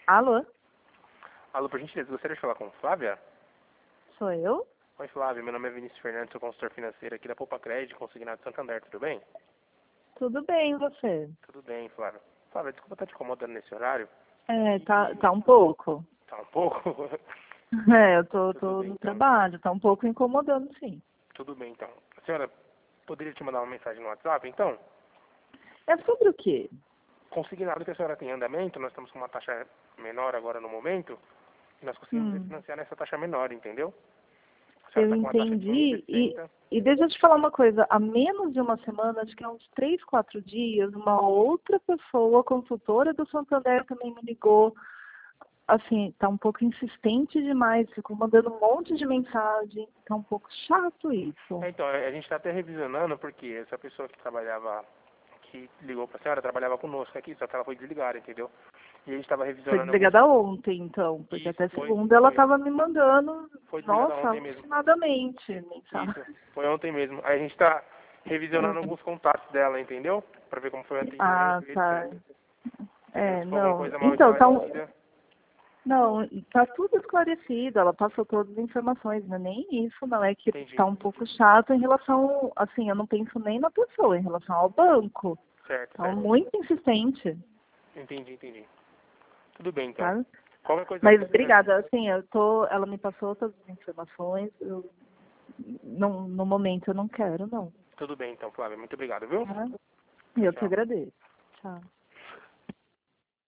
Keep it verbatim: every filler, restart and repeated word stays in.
Alô? Alô, por gentileza, gostaria de falar com Flávia? Sou eu? Oi, Flávia, meu nome é Vinícius Fernandes, sou consultor financeiro aqui da Poupa Crédito, consignado Santander, tudo bem? Tudo bem, e você? Tudo bem, Flávia. Flávia, desculpa estar te incomodando nesse horário. É, tá, E... tá um pouco. Tá um pouco? É, eu tô, Tudo tô bem, no então. trabalho, tá um pouco incomodando, sim. Tudo bem, então. A senhora poderia te mandar uma mensagem no WhatsApp, então? É sobre o quê? Consignado que a senhora tem em andamento, nós estamos com uma taxa menor agora no momento, e nós conseguimos Hum, refinanciar nessa taxa menor, entendeu? A senhora eu está com uma taxa de um entendi e, vírgula sessenta. e deixa eu te falar uma coisa, há menos de uma semana, acho que há uns três, quatro dias, uma outra pessoa, consultora do Santander, também me ligou. Assim, tá um pouco insistente demais, ficou mandando um monte de mensagem, tá um pouco chato isso. É, então, a gente está até revisionando, porque essa pessoa que trabalhava, que ligou para a senhora, trabalhava conosco aqui, só que ela foi desligada, entendeu? E a gente estava Foi revisionando alguns... desligada ontem, então, porque Isso, até foi, segunda ela foi, estava me mandando, foi desligada nossa, ontem mesmo. alucinadamente, Isso, mensagem. foi ontem mesmo. Aí a gente está revisionando É. alguns contatos dela, entendeu? Para ver como foi o Ah, atendimento, tá. etcétera. Dependendo É, se for alguma não. coisa mal Então, tá, um- esclarecida. não, tá tudo esclarecido, ela passou todas as informações, não é nem isso, não é que Entendi. tá um pouco chato em relação, assim, eu não penso nem na pessoa, em relação ao banco. Certo, Tá certo. muito insistente, Entendi, entendi. Tudo bem, então. tá? Qualquer coisa Mas que a senhora... obrigada, assim, eu tô, ela me passou todas as informações, eu, não, no momento eu não quero, não. Tudo bem, então, Flávia. Muito obrigado, viu? Tá? Tchau, Eu que tchau. agradeço. Tchau.